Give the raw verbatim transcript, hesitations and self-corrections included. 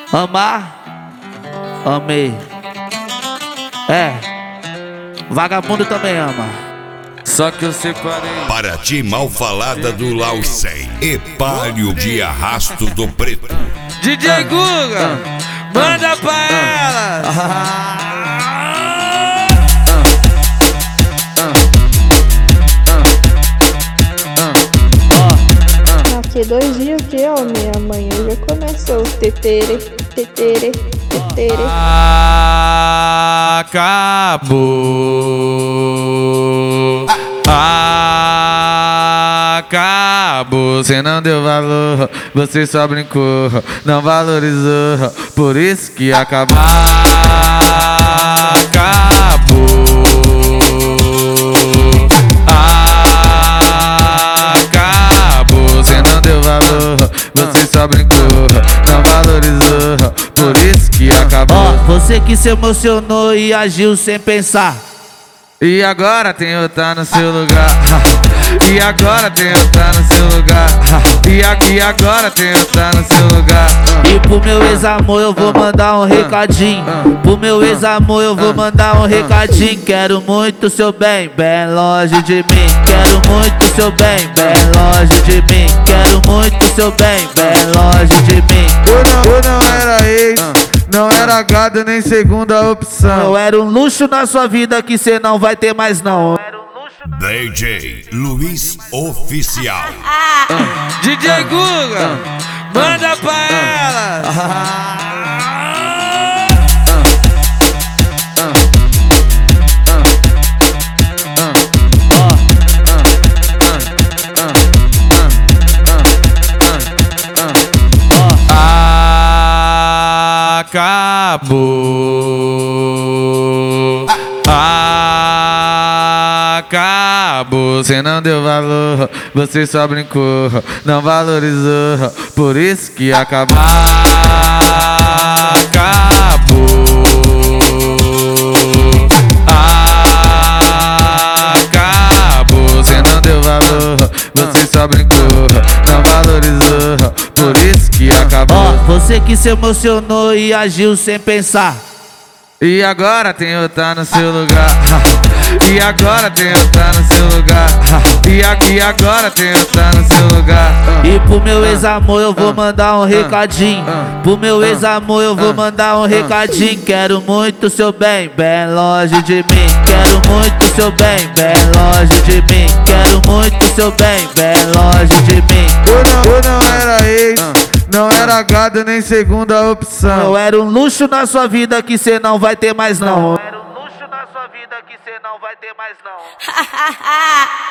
Amar, amei. É, vagabundo também ama. Só que eu separei. Paraty mal falada do Laucem, Epário de Arrasto do Preto. D J Guga, manda pra ela. Daqui dois dias que homem, amanhã já começou o tetere, tetere, tetere. Acabou. Acabou. Você não deu valor, você só brincou, não valorizou, por isso que acabou. Acabou. Acabou. Você não deu valor, você só brincou, não valorizou, por isso que acabou. Você que se emocionou e agiu sem pensar, e agora tem outra no seu lugar. E agora tem outra no seu lugar. E aqui agora tem outra no seu lugar. E pro meu ex-amor eu vou mandar um recadinho. Pro meu ex-amor eu vou mandar um recadinho. Quero muito seu bem, bem longe de mim. Quero muito seu bem, bem longe de mim. Quero muito seu bem, bem longe de mim. Eu não, eu não era ex, não era gado nem segunda opção. Eu era um luxo na sua vida que cê não vai ter mais não. D J Luiz Oficial. D J Guga, manda pra ela. Acabou. Acabou. Você não deu valor, você só brincou, não valorizou, por isso que acabou. Acabou. Acabou. Você não deu valor, você só brincou, não valorizou, por isso que acabou. Você que se emocionou e agiu sem pensar, e agora tem outra no seu lugar. E agora tem outra no seu lugar. E aqui agora tem outra no seu lugar. E pro meu ex-amor eu vou mandar um recadinho. Pro meu ex-amor eu vou mandar um recadinho. Quero muito seu bem, bem longe de mim. Quero muito seu bem, bem longe de mim. Quero muito seu bem, bem longe de mim. Eu não, eu não era ex, não era gado nem segunda opção. Eu era um luxo na sua vida que cê não vai ter mais não. Eu era um luxo na sua vida que cê não vai ter mais não.